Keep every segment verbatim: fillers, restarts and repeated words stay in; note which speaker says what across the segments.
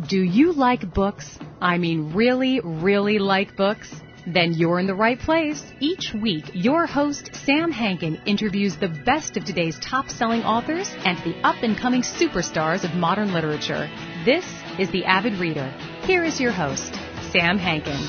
Speaker 1: Do you like books? I mean, really, really like books? Then you're in the right place. Each week, your host, Sam Hankin, interviews the best of today's top-selling authors and the up-and-coming superstars of modern literature. This is The Avid Reader. Here is your host, Sam Hankin.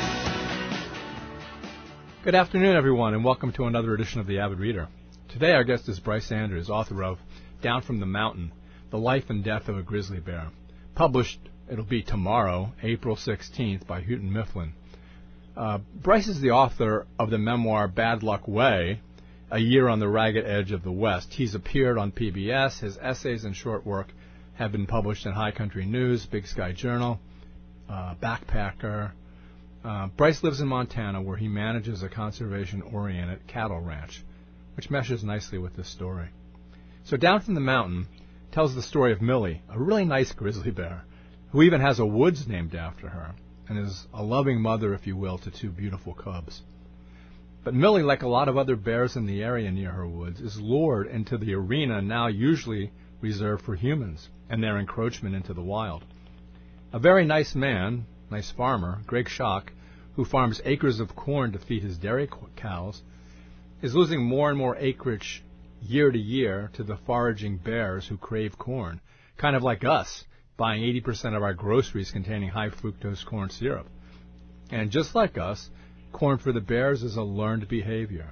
Speaker 2: Good afternoon, everyone, and welcome to another edition of The Avid Reader. Today, our guest is Bryce Andrews, author of Down from the Mountain, The Life and Death of a Grizzly Bear. Published, it'll be tomorrow, April sixteenth, by Houghton Mifflin. Uh, Bryce is the author of the memoir Bad Luck Way, A Year on the Ragged Edge of the West. He's appeared on P B S. His essays and short work have been published in High Country News, Big Sky Journal, uh, Backpacker. Uh, Bryce lives in Montana, where he manages a conservation-oriented cattle ranch, which meshes nicely with this story. So Down from the Mountain tells the story of Millie, a really nice grizzly bear, who even has a woods named after her, and is a loving mother, if you will, to two beautiful cubs. But Millie, like a lot of other bears in the area near her woods, is lured into the arena now usually reserved for humans and their encroachment into the wild. A very nice man, nice farmer, Greg Schock, who farms acres of corn to feed his dairy cows, is losing more and more acreage year to year to the foraging bears who crave corn, kind of like us, buying eighty percent of our groceries containing high fructose corn syrup. And just like us, corn for the bears is a learned behavior.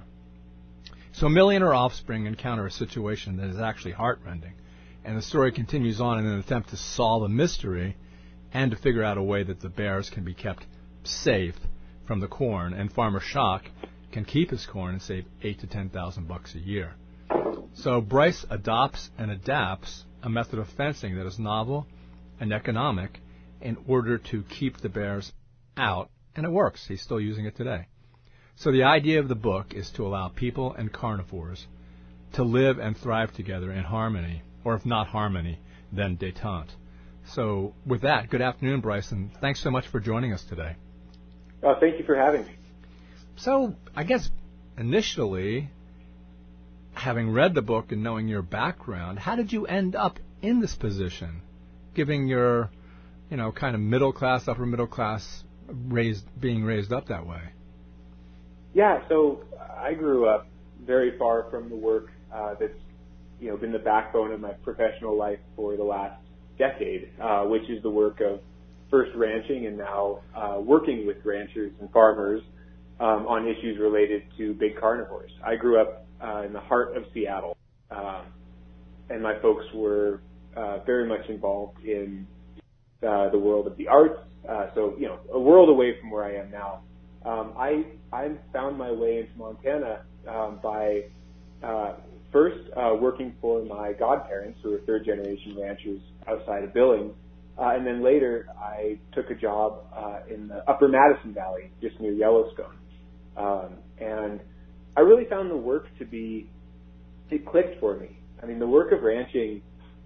Speaker 2: So Millie and her offspring encounter a situation that is actually heartrending, and the story continues on in an attempt to solve a mystery and to figure out a way that the bears can be kept safe from the corn, and Farmer Schock can keep his corn and save eight to ten thousand bucks a year. So Bryce adopts and adapts a method of fencing that is novel and economic in order to keep the bears out, and it works. He's still using it today. So the idea of the book is to allow people and carnivores to live and thrive together in harmony, or if not harmony, then détente. So with that, good afternoon, Bryce, and thanks so much for joining us today.
Speaker 3: Uh, thank you for having me.
Speaker 2: So I guess initially, having read the book and knowing your background, how did you end up in this position, giving your, you know, kind of middle class, upper middle class, raised being raised up that way?
Speaker 3: Yeah, so I grew up very far from the work uh, that's, you know, been the backbone of my professional life for the last decade, uh, which is the work of first ranching and now uh, working with ranchers and farmers um, on issues related to big carnivores. I grew up uh, in the heart of Seattle, um, and my folks were uh, very much involved in uh, the world of the arts, uh, so, you know, a world away from where I am now. Um, I, I found my way into Montana um, by uh, first uh, working for my godparents, who were third-generation ranchers outside of Billings, uh, and then later I took a job uh, in the upper Madison Valley, just near Yellowstone. Um, and I really found the work to be, it clicked for me. I mean, the work of ranching,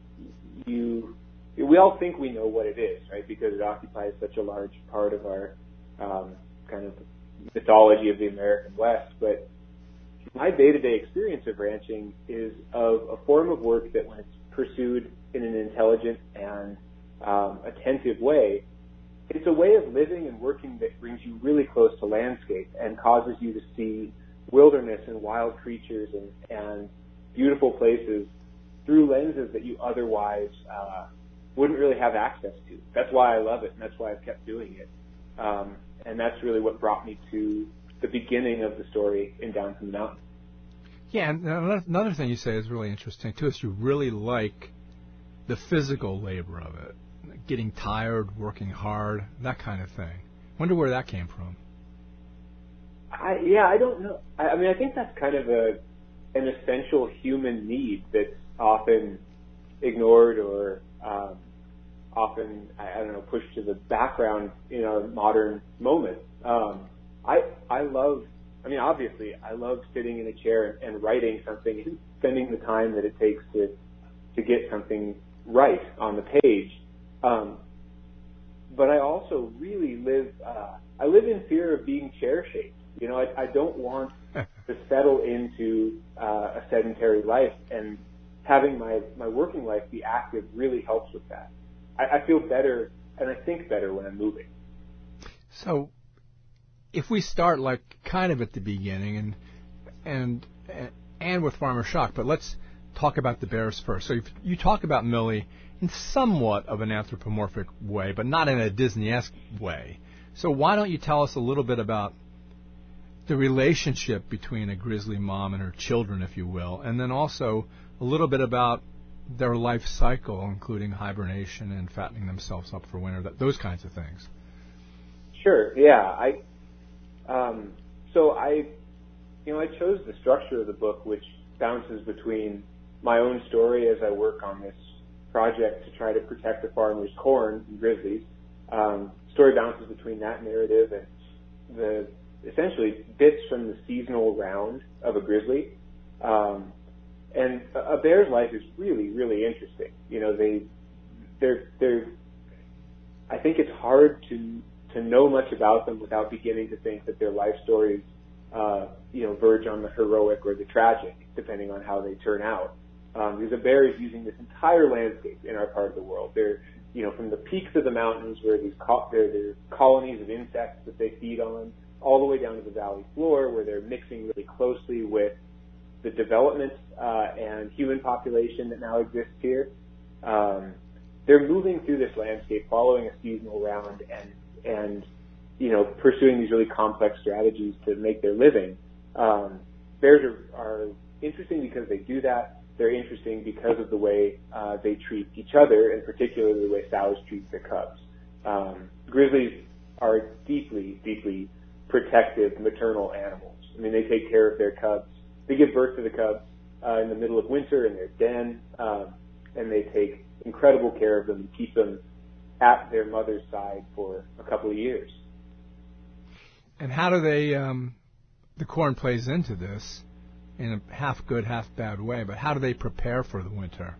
Speaker 3: you, we all think we know what it is, right, because it occupies such a large part of our um, kind of mythology of the American West, but my day-to-day experience of ranching is of a form of work that when it's pursued in an intelligent and um, attentive way, it's a way of living and working that brings you really close to landscape and causes you to see wilderness and wild creatures and, and beautiful places through lenses that you otherwise uh, wouldn't really have access to. That's why I love it, and that's why I've kept doing it. Um, and that's really what brought me to the beginning of the story in Down from the Mountain.
Speaker 2: Yeah, and another thing you say is really interesting, too, is you really like the physical labor of it, getting tired, working hard, that kind of thing. Wonder where that came from.
Speaker 3: I, yeah, I don't know. I, I mean, I think that's kind of a an essential human need that's often ignored or um, often, I, I don't know, pushed to the background in our modern moment. Um, I I love, I mean, obviously, I love sitting in a chair and writing something and spending the time that it takes to to get something right on the page. Um, but I also really live, uh, I live in fear of being chair-shaped. You know, I, I don't want to settle into uh, a sedentary life, and having my, my working life be active really helps with that. I, I feel better and I think better when I'm moving.
Speaker 2: So, if we start like kind of at the beginning, and and and with Farmer Schock, but let's talk about the bears first. So, if you talk about Millie in somewhat of an anthropomorphic way, but not in a Disney-esque way. So, why don't you tell us a little bit about the relationship between a grizzly mom and her children, if you will, and then also a little bit about their life cycle, including hibernation and fattening themselves up for winter, that, those kinds of things.
Speaker 3: Sure. Yeah. I. Um, so I, you know, I chose the structure of the book, which bounces between my own story as I work on this project to try to protect the farmer's corn from grizzlies. Um, story bounces between that narrative and the essentially bits from the seasonal round of a grizzly. Um, and a, a bear's life is really, really interesting. You know, they, they're, they're. I think it's hard to. to know much about them without beginning to think that their life stories, uh, you know, verge on the heroic or the tragic, depending on how they turn out. Um, because a bear is using this entire landscape in our part of the world. They're, you know, from the peaks of the mountains where these co- there are colonies of insects that they feed on, all the way down to the valley floor where they're mixing really closely with the development uh, and human population that now exists here. Um, they're moving through this landscape, following a seasonal round, and and, you know, pursuing these really complex strategies to make their living. Um, bears are, are interesting because they do that. They're interesting because of the way uh, they treat each other, and particularly the way sows treat their cubs. Um, grizzlies are deeply, deeply protective, maternal animals. I mean, they take care of their cubs. They give birth to the cubs uh, in the middle of winter in their den, um, and they take incredible care of them and keep them at their mother's side for a couple of years.
Speaker 2: And how do they, um, the corn plays into this in a half good, half bad way, but how do they prepare for the winter?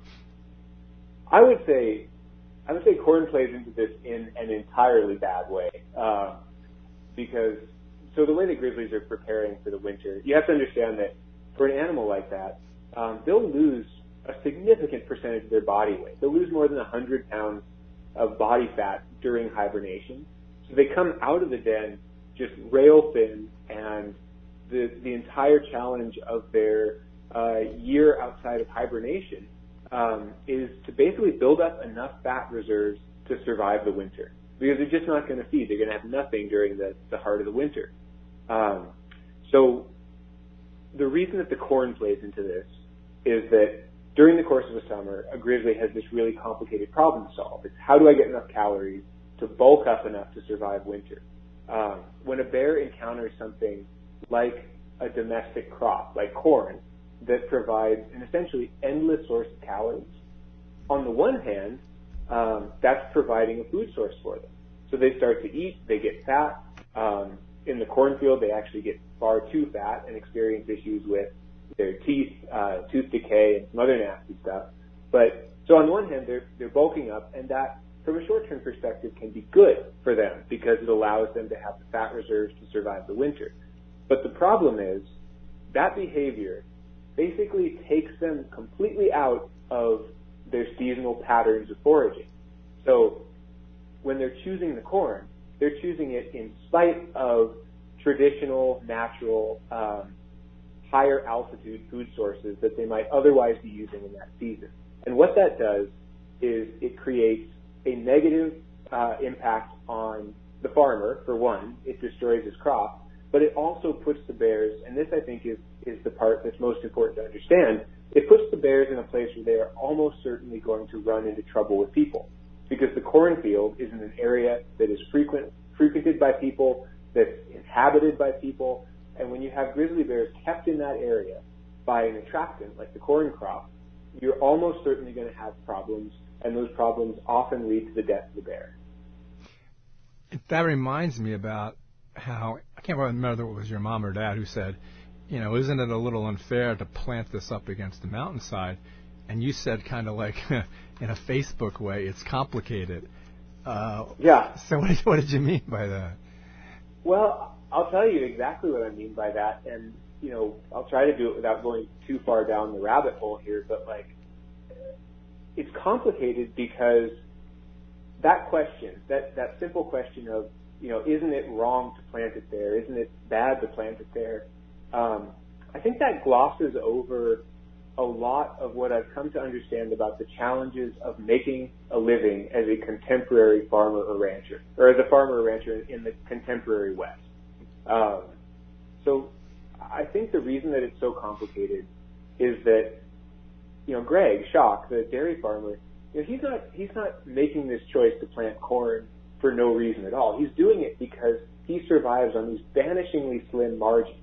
Speaker 3: I would say, I would say corn plays into this in an entirely bad way. Uh, because, so the way the grizzlies are preparing for the winter, you have to understand that for an animal like that, um, they'll lose a significant percentage of their body weight. They'll lose more than one hundred pounds of body fat during hibernation. So they come out of the den just rail thin, and the the entire challenge of their uh, year outside of hibernation um, is to basically build up enough fat reserves to survive the winter, because they're just not going to feed. They're going to have nothing during the, the heart of the winter. Um, so the reason that the corn plays into this is that during the course of a summer, a grizzly has this really complicated problem to solve. It's how do I get enough calories to bulk up enough to survive winter? Um, when a bear encounters something like a domestic crop, like corn, that provides an essentially endless source of calories, on the one hand, um, that's providing a food source for them. So they start to eat, they get fat. Um, in the cornfield, they actually get far too fat and experience issues with their teeth, uh, tooth decay, and some other nasty stuff. But so on the one hand, they're they're bulking up, and that, from a short-term perspective, can be good for them because it allows them to have the fat reserves to survive the winter. But the problem is that behavior basically takes them completely out of their seasonal patterns of foraging. So when they're choosing the corn, they're choosing it in spite of traditional, natural, um, higher altitude food sources that they might otherwise be using in that season. And what that does is it creates a negative uh, impact on the farmer, for one. It destroys his crop, but it also puts the bears, and this I think is, is the part that's most important to understand, it puts the bears in a place where they are almost certainly going to run into trouble with people, because the cornfield is in an area that is frequent, frequented by people, that's inhabited by people. And when you have grizzly bears kept in that area by an attractant like the corn crop, you're almost certainly going to have problems, and those problems often lead to the death of the bear.
Speaker 2: That reminds me about how, I can't remember if it was your mom or dad who said, you know, isn't it a little unfair to plant this up against the mountainside? And you said kind of like in a Facebook way, it's complicated. Uh,
Speaker 3: yeah.
Speaker 2: So what did, what did you mean by that?
Speaker 3: Well, I'll tell you exactly what I mean by that, and, you know, I'll try to do it without going too far down the rabbit hole here, but, like, it's complicated because that question, that, that simple question of, you know, isn't it wrong to plant it there? Isn't it bad to plant it there? Um, I think that glosses over a lot of what I've come to understand about the challenges of making a living as a contemporary farmer or rancher, or as a farmer or rancher in the contemporary West. Um, so I think the reason that it's so complicated is that, you know, Greg Schock, the dairy farmer, you know, he's not he's not making this choice to plant corn for no reason at all. He's doing it because he survives on these vanishingly slim margins.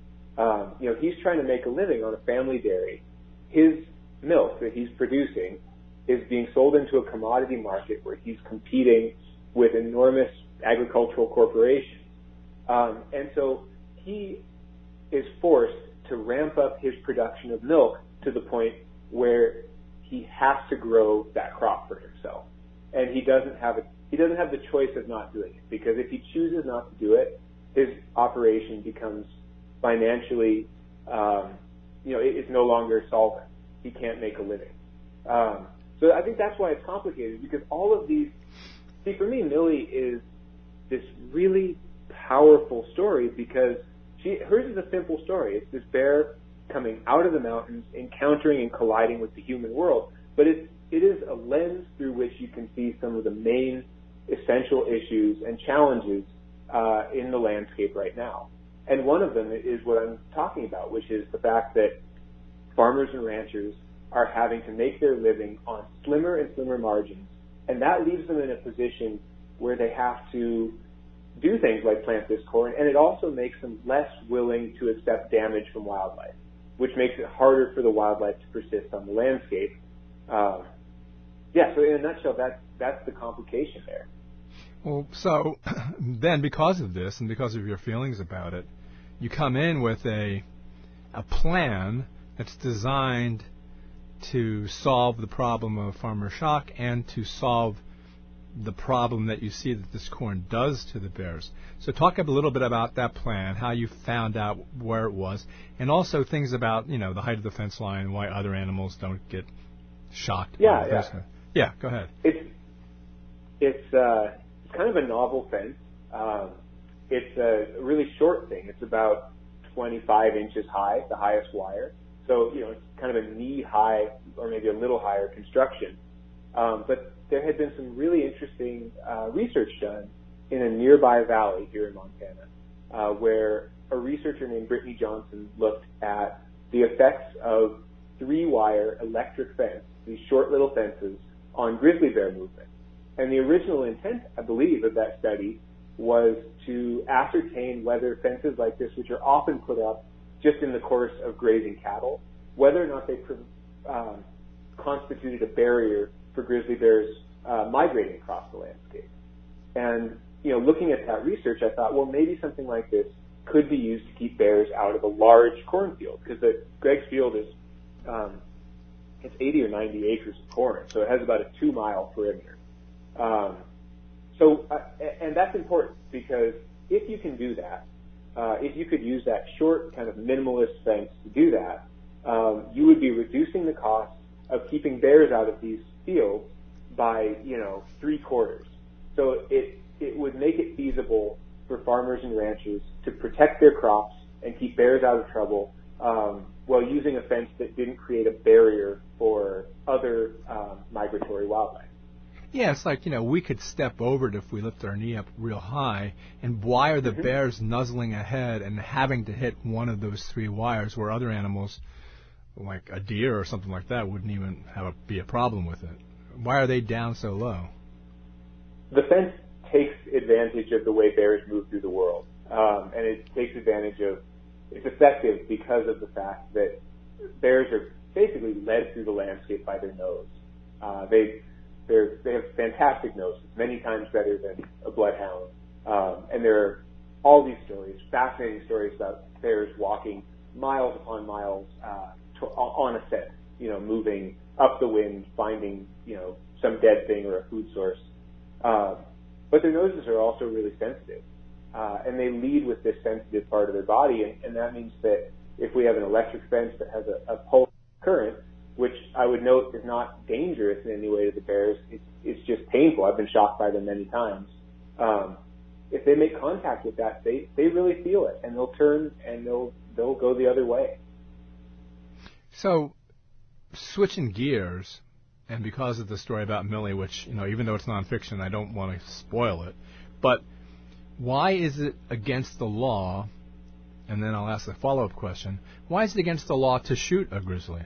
Speaker 3: Um, you know, he's trying to make a living on a family dairy. His milk that he's producing is being sold into a commodity market where he's competing with enormous agricultural corporations. Um, and so he is forced to ramp up his production of milk to the point where he has to grow that crop for himself. And he doesn't have a, he doesn't have the choice of not doing it, because if he chooses not to do it, his operation becomes financially, um, you know, it, it's no longer solvent. He can't make a living. Um, so I think that's why it's complicated, because all of these, see, for me, Millie is this really powerful story, because she, hers is a simple story. It's this bear coming out of the mountains, encountering and colliding with the human world. But it, it is a lens through which you can see some of the main essential issues and challenges uh, in the landscape right now. And one of them is what I'm talking about, which is the fact that farmers and ranchers are having to make their living on slimmer and slimmer margins. And that leaves them in a position where they have to do things like plant this corn, and it also makes them less willing to accept damage from wildlife, which makes it harder for the wildlife to persist on the landscape. Um, yeah, so in a nutshell, that's, that's the complication there.
Speaker 2: Well, so then because of this and because of your feelings about it, you come in with a a plan that's designed to solve the problem of Farmer Schock and to solve the problem that you see that this corn does to the bears. So talk a little bit about that plan, how you found out where it was, and also things about, you know, the height of the fence line, why other animals don't get shocked.
Speaker 3: Yeah,
Speaker 2: by the
Speaker 3: yeah.
Speaker 2: fence. Yeah, go ahead.
Speaker 3: It's, it's, uh, it's kind of a novel fence. Um, it's a really short thing. It's about twenty-five inches high, the highest wire. So, you know, it's kind of a knee-high or maybe a little higher construction. Um, but there had been some really interesting uh, research done in a nearby valley here in Montana, uh, where a researcher named Brittany Johnson looked at the effects of three-wire electric fence, these short little fences, on grizzly bear movement. And the original intent, I believe, of that study was to ascertain whether fences like this, which are often put up just in the course of grazing cattle, whether or not they um, constituted a barrier for grizzly bears uh, migrating across the landscape. And, you know, looking at that research, I thought, well, maybe something like this could be used to keep bears out of a large cornfield, because the Greg's field is, um, it's eighty or ninety acres of corn, so it has about a two-mile perimeter. Um, so, uh, and that's important, because if you can do that, uh, if you could use that short kind of minimalist fence to do that, um, you would be reducing the cost of keeping bears out of these fields by, you know, three quarters. So it, it would make it feasible for farmers and ranchers to protect their crops and keep bears out of trouble, um, while using a fence that didn't create a barrier for other um, migratory wildlife.
Speaker 2: Yeah, it's like, you know, we could step over it if we lift our knee up real high, and why are the mm-hmm. bears nuzzling ahead and having to hit one of those three wires where other animals, like a deer or something like that, wouldn't even have a, be a problem with it? Why are they down so low?
Speaker 3: The fence takes advantage of the way bears move through the world, um, and it takes advantage of, it's effective because of the fact that bears are basically led through the landscape by their nose. Uh, they They're, they have fantastic noses, many times better than a bloodhound. Um, and there are all these stories, fascinating stories about bears walking miles upon miles uh, to, on a scent, you know, moving up the wind, finding, you know, some dead thing or a food source. Um, but their noses are also really sensitive. Uh, and they lead with this sensitive part of their body. And, and that means that if we have an electric fence that has a, a pulse current, which I would note is not dangerous in any way to the bears. It's, it's just painful. I've been shot by them many times. Um, if they make contact with that, they, they really feel it, and they'll turn and they'll they'll go the other way.
Speaker 2: So, switching gears, and because of the story about Millie, which, you know, even though it's nonfiction, I don't want to spoil it, but why is it against the law, and then I'll ask the follow-up question, why is it against the law to shoot a grizzly?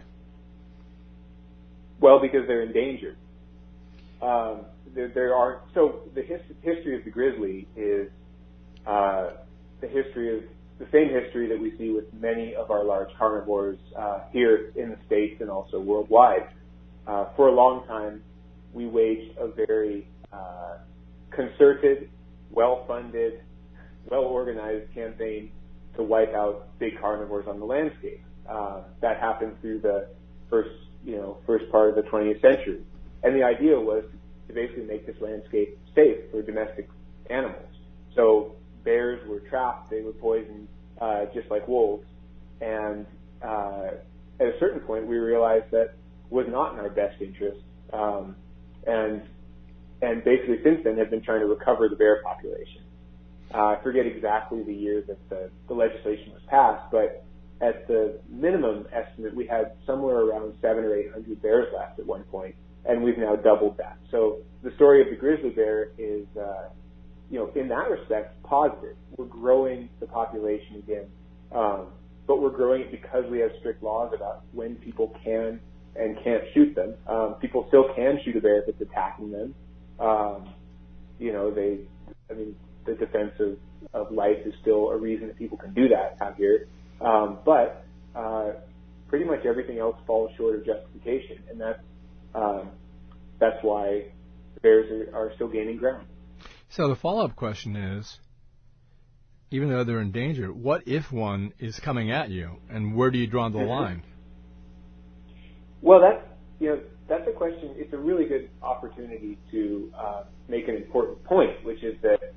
Speaker 3: Well, because they're endangered. Um, there, there are so the his, history of the grizzly is uh, the history of the same history that we see with many of our large carnivores uh, here in the States and also worldwide. Uh, for a long time, we waged a very uh, concerted, well-funded, well-organized campaign to wipe out big carnivores on the landscape. Uh, that happened through the first, you know, first part of the twentieth century. And the idea was to basically make this landscape safe for domestic animals. So bears were trapped, they were poisoned, uh, just like wolves. And uh, at a certain point, we realized that was not in our best interest. Um, and and basically since then have been trying to recover the bear population. Uh, I forget exactly the year that the, the legislation was passed, but at the minimum estimate, we had somewhere around seven or eight hundred bears left at one point, and we've now doubled that. So the story of the grizzly bear is, uh, you know, in that respect, positive. We're growing the population again, um, but we're growing it because we have strict laws about when people can and can't shoot them. Um, people still can shoot a bear if it's attacking them. Um, you know, they, I mean, the defense of, of life is still a reason that people can do that out here. Um, but uh, pretty much everything else falls short of justification, and that's um, that's why bears are, are still gaining ground.
Speaker 2: So the follow-up question is, even though they're in danger, what if one is coming at you, and where do you draw the line?
Speaker 3: Well, that's you know that's a question. It's a really good opportunity to uh, make an important point, which is that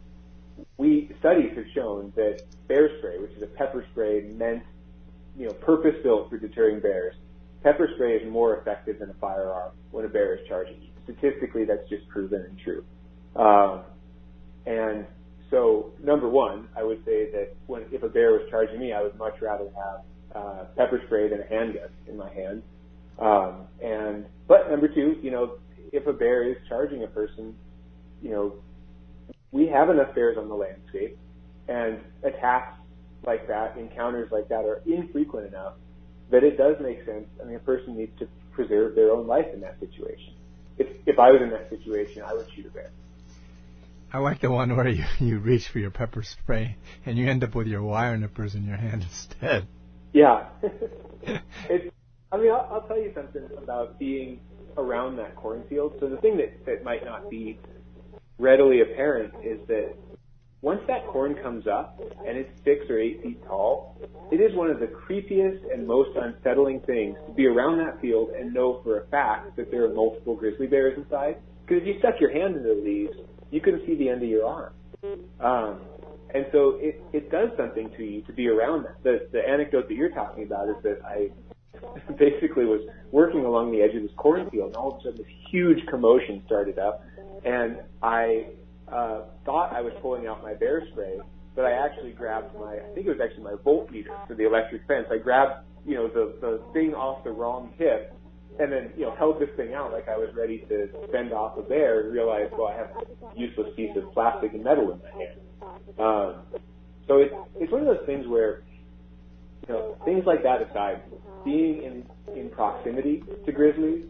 Speaker 3: we studies have shown that bear spray, which is a pepper spray meant, you know, purpose-built for deterring bears, pepper spray is more effective than a firearm when a bear is charging you. Statistically, that's just proven and true. Um, and so, number one, I would say that when if a bear was charging me, I would much rather have uh, pepper spray than a handgun in my hand. Um, and but number two, you know, if a bear is charging a person, you know, we have enough bears on the landscape, and attacks like that, encounters like that are infrequent enough that it does make sense. I mean, a person needs to preserve their own life in that situation. If if I was in that situation, I would shoot a bear.
Speaker 2: I like the one where you, you reach for your pepper spray and you end up with your wire nippers in your hand instead.
Speaker 3: Yeah. it's, I mean, I'll, I'll tell you something about being around that cornfield. So the thing that, that might not be readily apparent is that once that corn comes up and it's six or eight feet tall, it is one of the creepiest and most unsettling things to be around that field and know for a fact that there are multiple grizzly bears inside. Because if you stuck your hand into the leaves, you couldn't see the end of your arm. Um, and so it, it does something to you to be around that. The, the anecdote that you're talking about is that I basically was working along the edge of this cornfield, and all of a sudden this huge commotion started up, and I uh, thought I was pulling out my bear spray, but I actually grabbed my, I think it was actually my voltmeter for the electric fence. I grabbed, you know, the, the thing off the wrong hip, and then, you know, held this thing out like I was ready to fend off a bear, and realized, well, I have a useless piece of plastic and metal in my hand. Um, so it's, it's one of those things where, you know, things like that aside, being in, in proximity to grizzlies,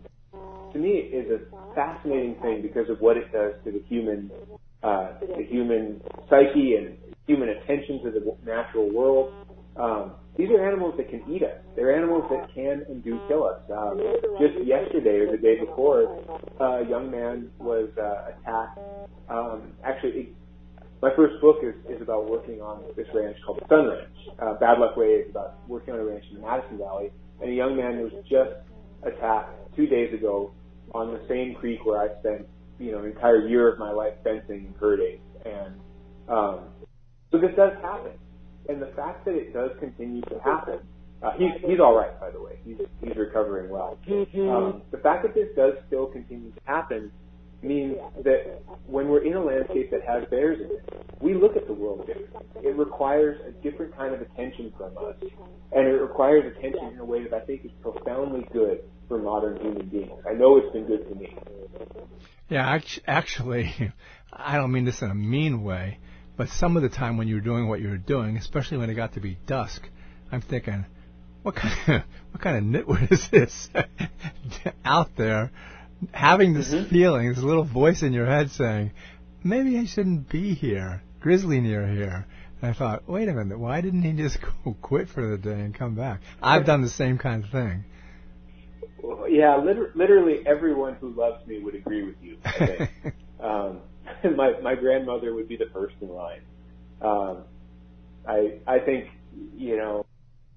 Speaker 3: to me, is a fascinating thing because of what it does to the human, uh, the human psyche and human attention to the natural world. Um, these are animals that can eat us. They're animals that can and do kill us. Um, just yesterday or the day before, uh, a young man was uh, attacked. Um, actually, it, my first book is, is about working on this ranch called the Sun Ranch. Uh, Bad Luck Way is about working on a ranch in the Madison Valley. And a young man was just attacked two days ago on the same creek where I spent, you know, an entire year of my life fencing and herding. And um, so this does happen. And the fact that it does continue to happen Uh, he's he's all right, by the way. He's he's recovering well. Um, the fact that this does still continue to happen means that when we're in a landscape that has bears in it, we look at the world differently. It requires a different kind of attention from us, and it requires attention in a way that I think is profoundly good for modern human beings. I know it's been good for me.
Speaker 2: Yeah, actually, I don't mean this in a mean way, but some of the time when you were doing what you were doing, especially when it got to be dusk, I'm thinking, what kind of, what kind of nitwit is this out there having this mm-hmm. feeling, this little voice in your head saying, maybe I shouldn't be here, grizzly near here. And I thought, wait a minute, why didn't he just go quit for the day and come back? I've done the same kind of thing.
Speaker 3: Well, yeah, liter- literally everyone who loves me would agree with you, I think. um, my my grandmother would be the first in line. Um, I I think, you know,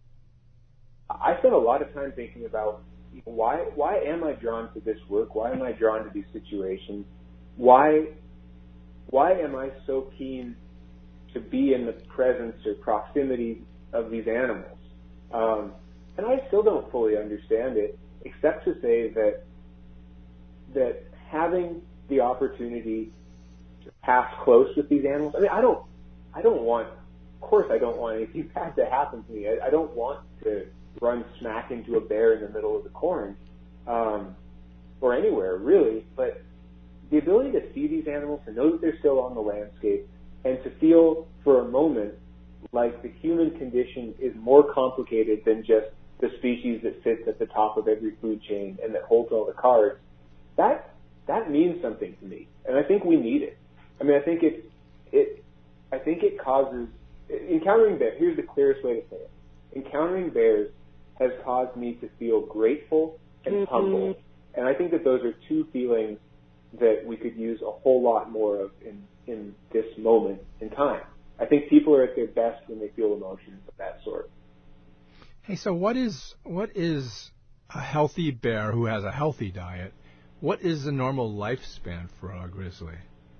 Speaker 3: I spent a lot of time thinking about why why am I drawn to this work? Why am I drawn to these situations? Why why am I so keen to be in the presence or proximity of these animals? Um, and I still don't fully understand it, except to say that that having the opportunity to pass close with these animals. I mean, I don't I don't want. Of course, I don't want anything bad to happen to me. I, I don't want to run smack into a bear in the middle of the corn, um, or anywhere really. But the ability to see these animals, to know that they're still on the landscape, and to feel for a moment like the human condition is more complicated than just the species that sits at the top of every food chain and that holds all the cards, that that means something to me, and I think we need it. I mean, I think it it I think it causes encountering bears. Here's the clearest way to say it: encountering bears has caused me to feel grateful and mm-hmm. humble, and I think that those are two feelings that we could use a whole lot more of in in this moment in time. I think people are at their best when they feel emotions of that sort.
Speaker 2: Hey, so what is what is a healthy bear who has a healthy diet? What is the normal lifespan for a grizzly?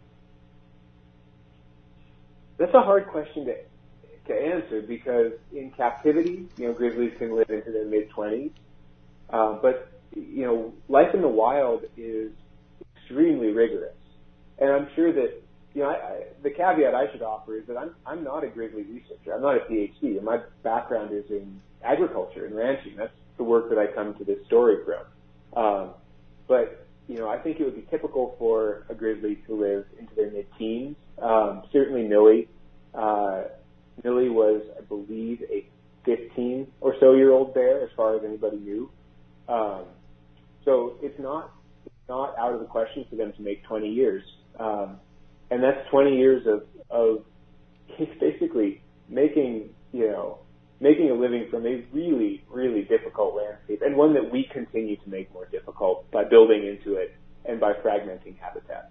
Speaker 3: That's a hard question to to answer because in captivity, you know, grizzlies can live into their mid twenties, uh, but you know, life in the wild is extremely rigorous, and I'm sure that you know I, I, the caveat I should offer is that I'm I'm not a grizzly researcher. I'm not a PhD, and my background is in agriculture and ranching. That's the work that I come to this story from. Um, but you know, I think it would be typical for a grizzly to live into their mid-teens. Um, certainly, Millie. Uh, Millie was, I believe, a fifteen or so year old bear, as far as anybody knew. Um, so it's not it's not out of the question for them to make twenty years, um, and that's twenty years of of basically making you know making a living from a really really difficult landscape, and one that we continue to make more difficult by building into it and by fragmenting habitat.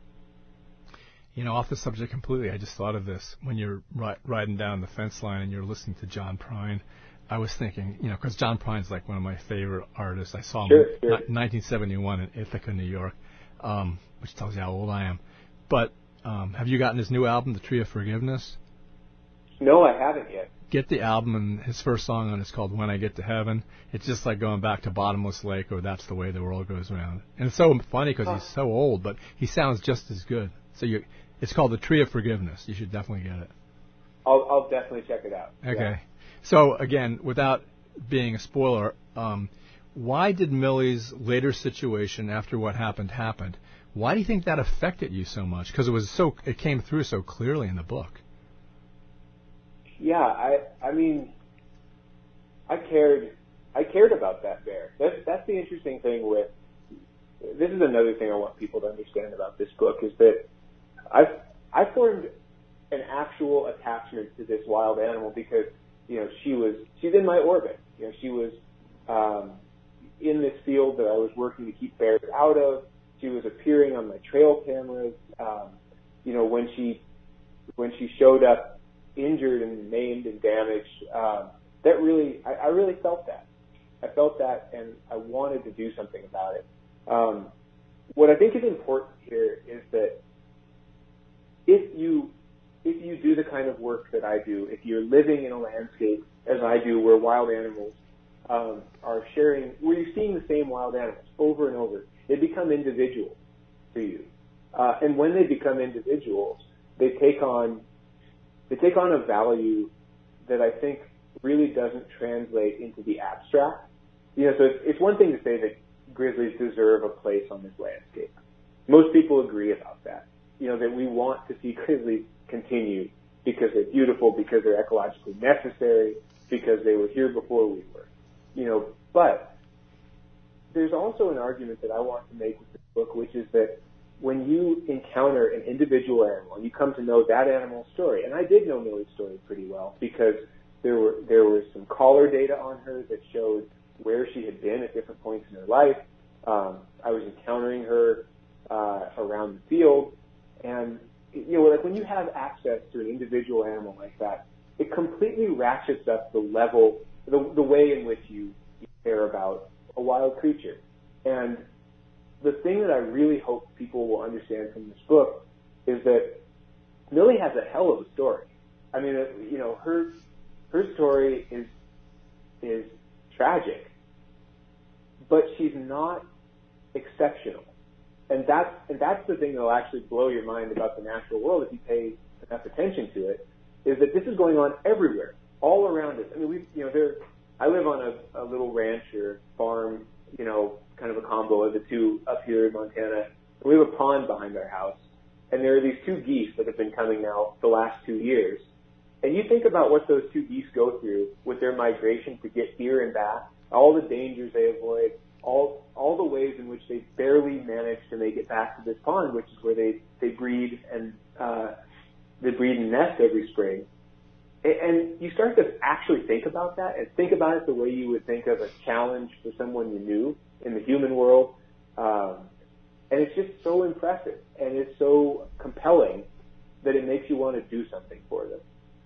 Speaker 2: You know, off the subject completely, I just thought of this. When you're ri- riding down the fence line and you're listening to John Prine, I was thinking, you know, because John Prine's like one of my favorite artists. I saw him
Speaker 3: sure,
Speaker 2: in
Speaker 3: sure.
Speaker 2: nineteen seventy-one in Ithaca, New York, um, which tells you how old I am. But um, have you gotten his new album, The Tree of Forgiveness?
Speaker 3: No, I haven't yet.
Speaker 2: Get the album, and his first song on it is called When I Get to Heaven. It's just like going back to Bottomless Lake or That's the Way the World Goes Round. And it's so funny because he's so old, but he sounds just as good. So you... It's called The Tree of Forgiveness. You should definitely get it.
Speaker 3: I'll, I'll definitely check it out.
Speaker 2: Okay.
Speaker 3: Yeah.
Speaker 2: So, again, without being a spoiler, um, why did Millie's later situation after what happened happened, why do you think that affected you so much? Because it was so, it came through so clearly in the book.
Speaker 3: Yeah, I I mean, I cared I cared about that bear. That's, that's the interesting thing with, this is another thing I want people to understand about this book, is that I've, I formed an actual attachment to this wild animal because, you know, she was, she's in my orbit. You know, she was um, in this field that I was working to keep bears out of. She was appearing on my trail cameras. Um, you know, when she, when she showed up injured and maimed and damaged, um, that really, I, I really felt that. I felt that, and I wanted to do something about it. Um, what I think is important here is that if you if you do the kind of work that I do, if you're living in a landscape as I do where wild animals um, are sharing, where you're seeing the same wild animals over and over, they become individuals to you. Uh, and when they become individuals, they take on they take on a value that I think really doesn't translate into the abstract. You know, so it's, it's one thing to say that grizzlies deserve a place on this landscape. Most people agree about that. You know, that we want to see grizzlies continue because they're beautiful, because they're ecologically necessary, because they were here before we were. You know, but there's also an argument that I want to make with this book, which is that when you encounter an individual animal and you come to know that animal's story, and I did know Millie's story pretty well because there were there was some caller data on her that showed where she had been at different points in her life. Um, I was encountering her uh, around the field, and you know, like when you have access to an individual animal like that, it completely ratchets up the level, the, the way in which you, you care about a wild creature. And the thing that I really hope people will understand from this book is that Millie has a hell of a story. I mean, you know, her her story is is tragic, but she's not exceptional. And that's and that's the thing that will actually blow your mind about the natural world if you pay enough attention to it, is that this is going on everywhere, all around us. I mean, we, you know, there. I live on a, a little ranch or farm, you know, kind of a combo of the two up here in Montana. We have a pond behind our house, and there are these two geese that have been coming now the last two years. And you think about what those two geese go through with their migration to get here and back, all the dangers they avoid, all all the ways in which they barely manage to make it back to this pond, which is where they, they breed and uh, they breed and nest every spring. And you start to actually think about that and think about it the way you would think of a challenge for someone you knew in the human world. Um, and it's just so impressive and it's so compelling that it makes you want to do something for them.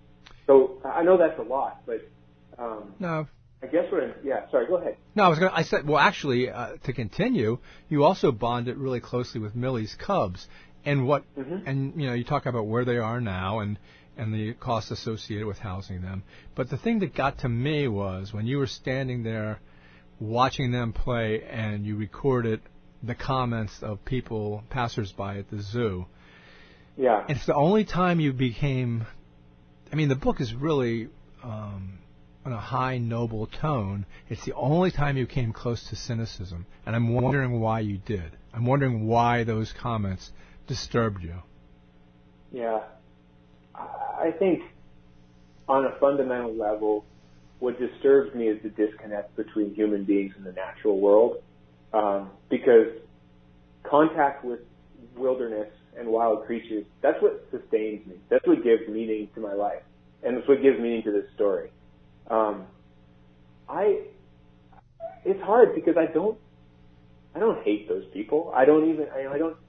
Speaker 3: So I know that's a lot, but um,
Speaker 2: no.
Speaker 3: I guess what I'm, yeah, sorry, go ahead.
Speaker 2: No, I was going to, I said, well, actually, uh, to continue, you also bonded really closely with Millie's cubs. And what, mm-hmm. and, you know, you talk about where they are now and, and the costs associated with housing them. But the thing that got to me was when you were standing there watching them play and you recorded the comments of people, passersby at the zoo.
Speaker 3: Yeah.
Speaker 2: It's the only time you became, I mean, the book is really um, on a high, noble tone. It's the only time you came close to cynicism. And I'm wondering why you did. I'm wondering why those comments disturbed you.
Speaker 3: Yeah. I think on a fundamental level, what disturbs me is the disconnect between human beings and the natural world. Um, because contact with wilderness and wild creatures, that's what sustains me. That's what gives meaning to my life. And that's what gives meaning to this story. Um, I, it's hard because I don't, I don't hate those people. I don't even, I, I don't,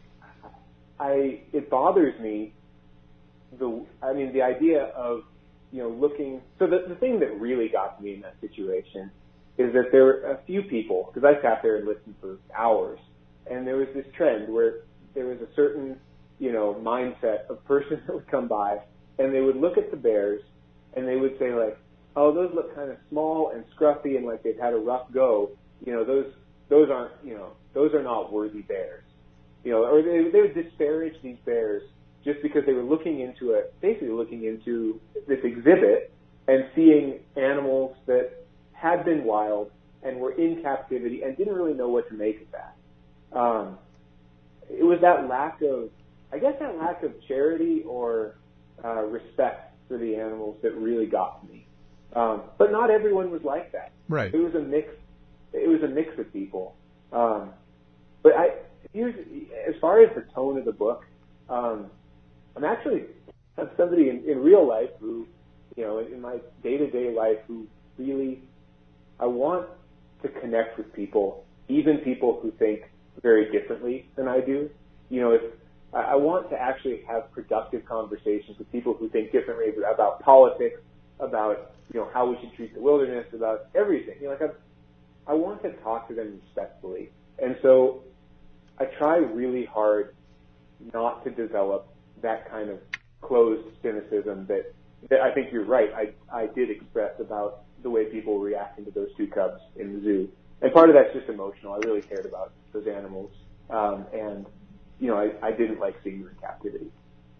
Speaker 3: I, it bothers me the, I mean, the idea of, you know, looking, so the, the thing that really got me in that situation is that there were a few people, because I sat there and listened for hours, and there was this trend where there was a certain, you know, mindset of person that would come by, and they would look at the bears, and they would say, like, oh, those look kind of small and scruffy and like they've had a rough go. You know, those those aren't, you know, those are not worthy bears. You know, or they, they would disparage these bears just because they were looking into it, basically looking into this exhibit and seeing animals that had been wild and were in captivity and didn't really know what to make of that. Um, it was that lack of, I guess that lack of charity or uh, respect for the animals that really got me. Um, but not everyone was like that.
Speaker 2: Right.
Speaker 3: It was a mix. It was a mix of people. Um, but I, here's, as far as the tone of the book, um, I'm actually somebody in, in real life who, you know, in my day-to-day life who really, I want to connect with people, even people who think very differently than I do. You know, if I, I want to actually have productive conversations with people who think differently about politics, about, you know, how we should treat the wilderness, about everything. You know, like I, I want to talk to them respectfully. And so I try really hard not to develop that kind of closed cynicism that, that I think you're right. I, I did express about the way people were reacting to those two cubs in the zoo. And part of that's just emotional. I really cared about those animals. Um, and, you know, I, I didn't like seeing them in captivity.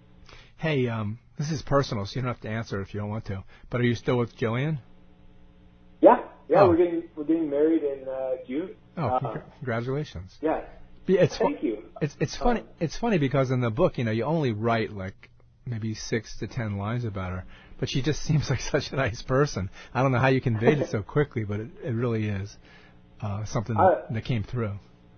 Speaker 2: Hey, um, this is personal, so you don't have to answer if you don't want to. But are you still with Jillian?
Speaker 3: Yeah, yeah,
Speaker 2: oh.
Speaker 3: we're getting we're getting married in uh, June.
Speaker 2: Oh,
Speaker 3: uh,
Speaker 2: congratulations!
Speaker 3: Yeah,
Speaker 2: it's
Speaker 3: thank
Speaker 2: fu-
Speaker 3: you.
Speaker 2: It's it's funny.
Speaker 3: Um,
Speaker 2: it's funny because in the book, you know, you only write like maybe six to ten lines about her, but she just seems like such a nice person. I don't know how you conveyed it so quickly, but it, it really is uh, something that,
Speaker 3: uh,
Speaker 2: that came through.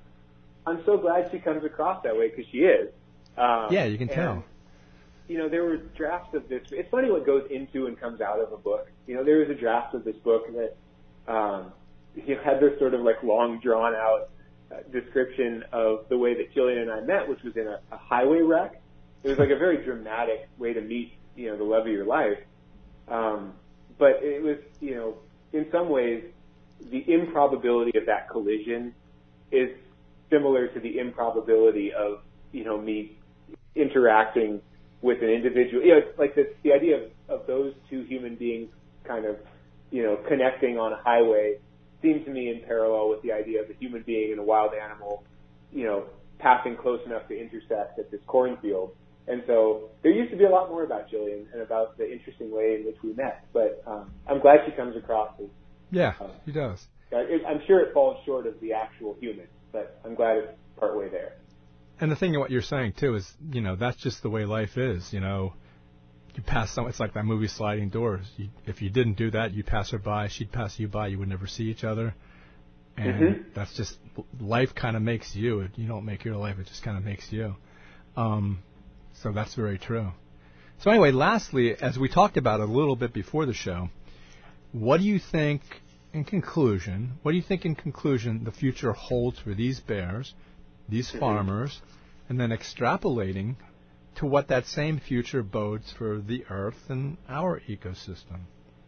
Speaker 3: I'm so glad she comes across that way because she is. Um,
Speaker 2: yeah, you can
Speaker 3: and,
Speaker 2: tell.
Speaker 3: You know, there were drafts of this. It's funny what goes into and comes out of a book. You know, there was a draft of this book that um, you know, had this sort of like long, drawn out uh, description of the way that Jillian and I met, which was in a, a highway wreck. It was like a very dramatic way to meet, you know, the love of your life. Um, but it was, you know, in some ways, the improbability of that collision is similar to the improbability of, you know, me interacting with an individual. You know, it's like the, the idea of, of those two human beings kind of, you know, connecting on a highway seemed to me in parallel with the idea of a human being and a wild animal, you know, passing close enough to intersect at this cornfield. And so there used to be a lot more about Jillian and about the interesting way in which we met. But um, I'm glad she comes across as...
Speaker 2: Yeah,
Speaker 3: uh,
Speaker 2: she does.
Speaker 3: It, I'm sure it falls short of the actual human, but I'm glad it's partway there.
Speaker 2: And the thing of what you're saying, too, is, you know, that's just the way life is, you know. You pass some, it's like that movie Sliding Doors. You, if you didn't do that, you'd pass her by, she'd pass you by, you would never see each other. And mm-hmm. that's just, life kind of makes you. You don't make your life, it just kind of makes you. Um, so that's very true. So anyway, lastly, as we talked about a little bit before the show, what do you think, in conclusion, what do you think in conclusion the future holds for these bears, these mm-hmm. farmers, and then extrapolating to what that same future bodes for the Earth and our ecosystem?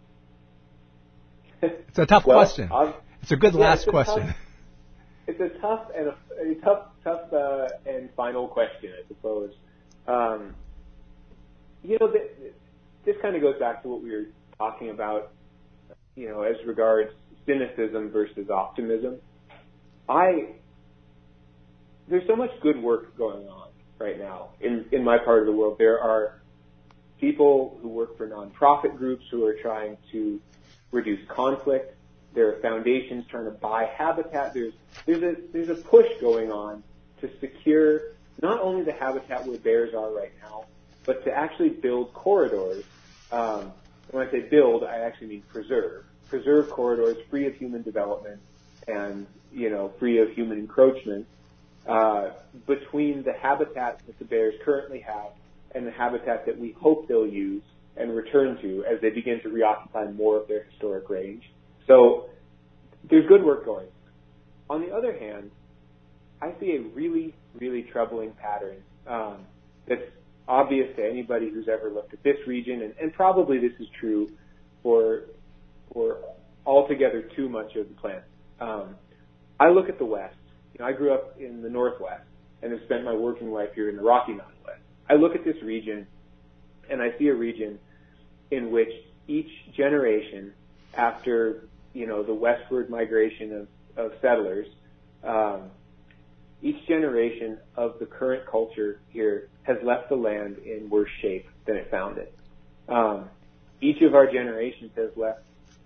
Speaker 2: It's a tough
Speaker 3: well,
Speaker 2: question.
Speaker 3: I've,
Speaker 2: it's a good
Speaker 3: yeah,
Speaker 2: last
Speaker 3: it's a
Speaker 2: question.
Speaker 3: Tough, it's a tough and a, a tough, tough uh, and final question, I suppose. Um, you know, th- this kind of goes back to what we were talking about, you know, as regards cynicism versus optimism. I there's so much good work going on right now in, in my part of the world. There are people who work for nonprofit groups who are trying to reduce conflict. There are foundations trying to buy habitat. There's there's a there's a push going on to secure not only the habitat where bears are right now, but to actually build corridors. Um, when I say build, I actually mean preserve. Preserve corridors free of human development and, you know, free of human encroachment uh, between the habitat that the bears currently have and the habitat that we hope they'll use and return to as they begin to reoccupy more of their historic range. So there's good work going. On the other hand, I see a really, really troubling pattern um, that's obvious to anybody who's ever looked at this region, and, and probably this is true for for altogether too much of the planet. Um, I look at the West. You know, I grew up in the Northwest and have spent my working life here in the Rocky Mountain West. I look at this region, and I see a region in which each generation, after you know the westward migration of, of settlers, um, each generation of the current culture here has left the land in worse shape than it found it. Um, each of our generations has left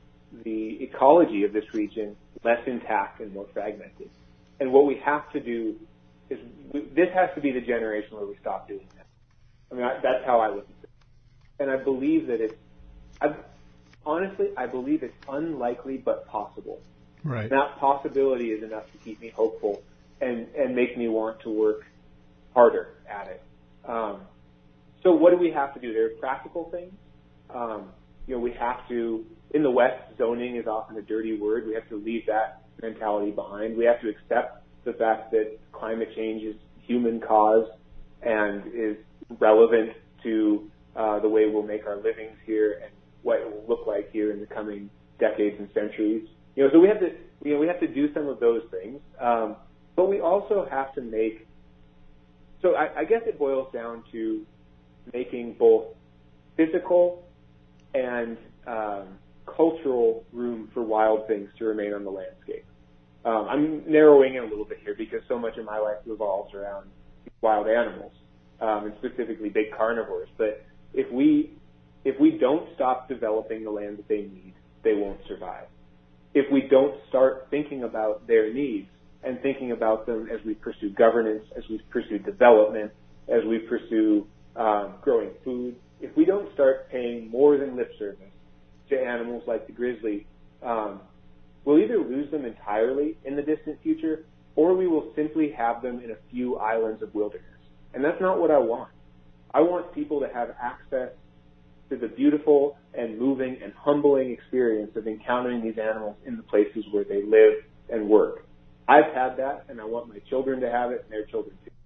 Speaker 3: the ecology of this region less intact and more fragmented. And what we have to do is, we, this has to be the generation where we stop doing that. I mean, I, that's how I look at it. And I believe that it's, I, honestly, I believe it's unlikely but possible.
Speaker 2: Right.
Speaker 3: And that possibility is enough to keep me hopeful and, and make me want to work harder at it. Um, so what do we have to do? There are practical things. Um, you know, we have to, in the West, zoning is often a dirty word. We have to leave that mentality behind. We have to accept the fact that climate change is human caused and is relevant to uh, the way we'll make our livings here and what it will look like here in the coming decades and centuries. You know, so we have to, you know, we have to do some of those things. Um, but we also have to make, so I, I guess it boils down to making both physical and um, cultural room for wild things to remain on the landscape. Um, I'm narrowing it a little bit here because so much of my life revolves around wild animals, um, and specifically big carnivores. But if we if we don't stop developing the land that they need, they won't survive. If we don't start thinking about their needs and thinking about them as we pursue governance, as we pursue development, as we pursue um, growing food, if we don't start paying more than lip service to animals like the grizzly, um, we'll either lose them entirely in the distant future, or we will simply have them in a few islands of wilderness. And that's not what I want. I want people to have access to the beautiful and moving and humbling experience of encountering these animals in the places where they live and work. I've had that, and I want my children to have it, and their children too.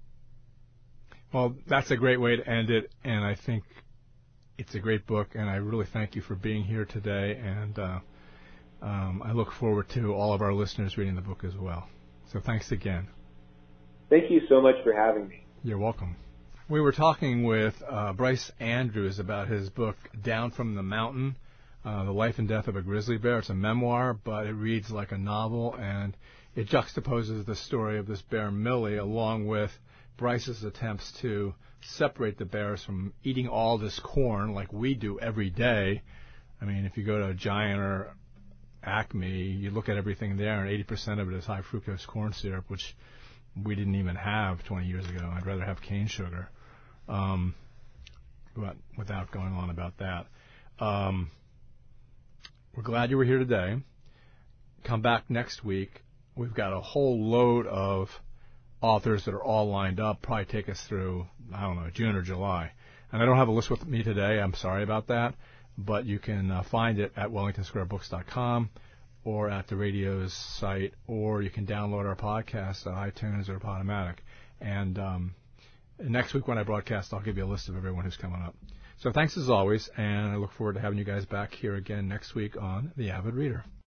Speaker 2: Well, that's a great way to end it, and I think it's a great book, and I really thank you for being here today, and uh, um, I look forward to all of our listeners reading the book as well. So thanks again.
Speaker 3: Thank you so much for having me.
Speaker 2: You're welcome. We were talking with uh, Bryce Andrews about his book, Down from the Mountain, uh, The Life and Death of a Grizzly Bear. It's a memoir, but it reads like a novel, and it juxtaposes the story of this bear, Millie, along with Bryce's attempts to separate the bears from eating all this corn like we do every day. I mean, if you go to Giant or Acme, you look at everything there, and eighty percent of it is high fructose corn syrup, which we didn't even have twenty years ago. I'd rather have cane sugar. Um, but without going on about that. Um, we're glad you were here today. Come back next week. We've got a whole load of authors that are all lined up, probably take us through, I don't know, June or July. And I don't have a list with me today. I'm sorry about that. But you can uh, find it at wellington square books dot com or at the radio's site, or you can download our podcast on iTunes or Podomatic. And um, next week when I broadcast, I'll give you a list of everyone who's coming up. So thanks as always, and I look forward to having you guys back here again next week on The Avid Reader.